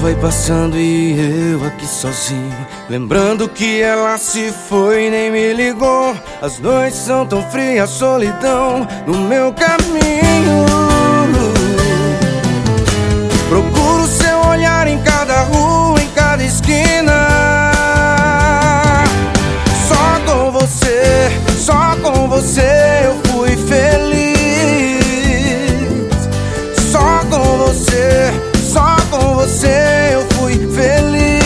vai passando e eu aqui sozinho, lembrando que ela se foi e nem me ligou. As noites são tão frias, solidão no meu caminho. Procuro seu olhar em cada rua, em cada esquina. Só com você eu fui feliz. Só com você eu fui feliz.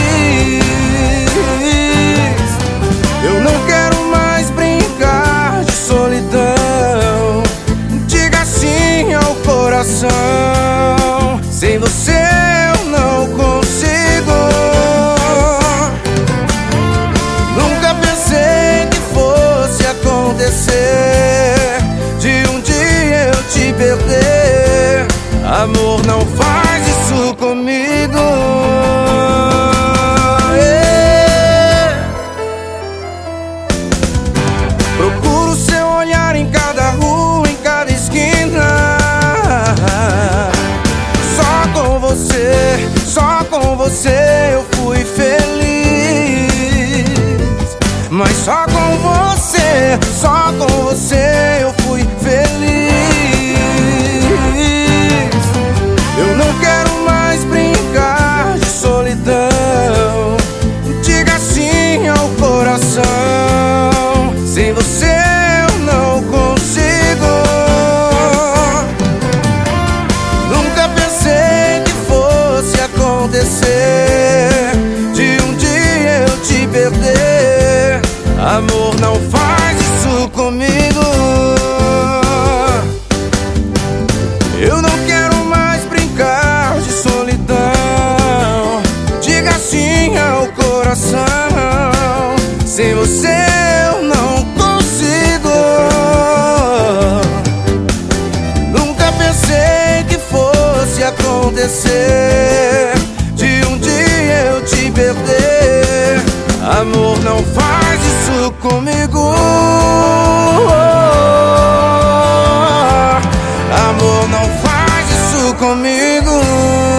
Eu não quero mais brincar de solidão. Diga sim ao coração. Sem você eu não consigo. Nunca pensei que fosse acontecer de um dia eu te perder. Amor, não faz isso comigo. Procuro seu olhar em cada rua, em cada esquina. Só com você eu fui feliz. Mas só com você eu fui feliz. Eu não quero mais brincar de solidão. Diga sim ao coração. Sem você eu não consigo. Nunca pensei que fosse acontecer de um dia eu te perder. Amor, não faz isso comigo. Eu não quero mais brincar de solidão. Diga sim ao coração. Sem você eu não consigo. Nunca pensei que fosse acontecer de um dia eu te perder. Amor, não faz isso comigo. Amor, não faz isso comigo.